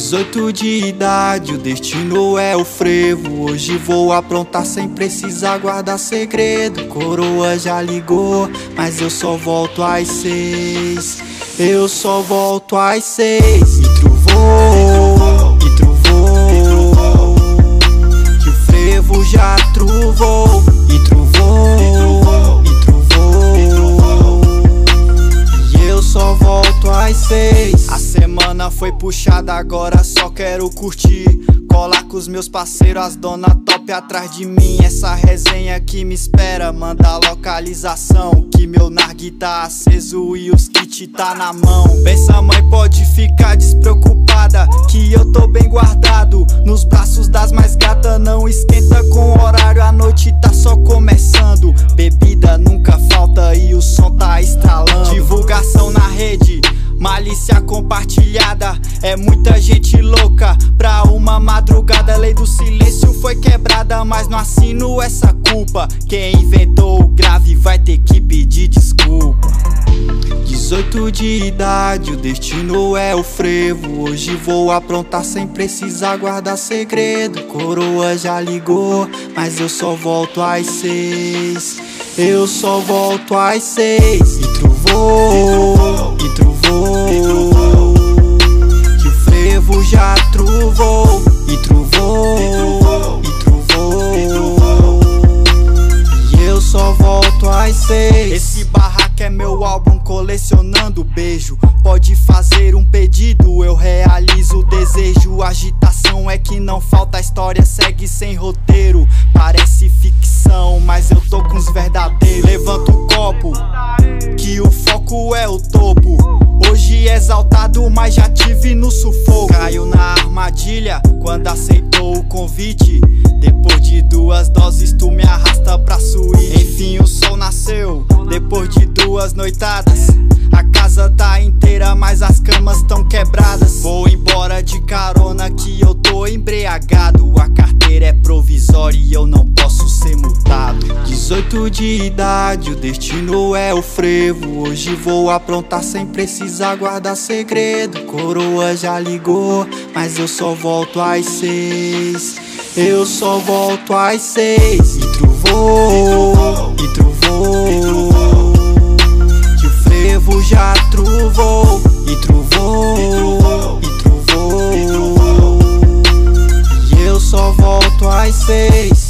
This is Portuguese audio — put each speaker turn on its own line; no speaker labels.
18 de idade, o destino é o frevo. Hoje vou aprontar sem precisar guardar segredo. Coroa já ligou, mas eu só volto às 6. Eu só volto às 6. E truvou, que o frevo já truvou. E truvou, e eu só volto às 6. A semana foi puxada, agora só quero curtir. Colar com os meus parceiros, as dona top atrás de mim. Essa resenha que me espera, manda a localização, que meu nargue tá aceso e os kit tá na mão. Pensa mãe, pode ficar despreocupada, que eu tô bem guardado nos braços das mais gatas. Não esquenta com o horário, a noite tá só começando. Bebida nunca falta e o som tá estralando. Divulgação na rede, malícia compartilhada, é muita gente louca pra uma madrugada. A lei do silêncio foi quebrada, mas não assino essa culpa. Quem inventou o grave vai ter que pedir desculpa. 18 de idade, o destino é o frevo. Hoje vou aprontar sem precisar guardar segredo. Coroa já ligou, mas eu só volto às 6. Eu só volto às 6. E truvou, que o frevo já truvou. E truvou, e eu só volto às 6. Esse barraco é meu álbum colecionando beijo. Pode fazer um pedido, eu realizo o desejo. Agitação é que não falta, a história segue sem roteiro. Parece ficção, mas eu tô com os verdadeiros. Levanta o copo, que o foco é o topo. Hoje exaltado, mas já tive no sufoco. Caiu na armadilha quando aceitou o convite. Depois de 2 doses tu me arrasta pra suíte. Enfim o sol nasceu, depois de 2 noitadas. A casa tá inteira, mas as camas tão quebradas. Vou embora de carona que eu tô embriagado. A carteira é provisória e eu não posso ser multado. 18 de idade, o destino é o frevo. Hoje vou aprontar sem precisar guardar segredo. Coroa já ligou, mas eu só volto às 6. Eu só volto às 6. E truvou, que o frevo já truvou. E truvou, e eu só volto às 6.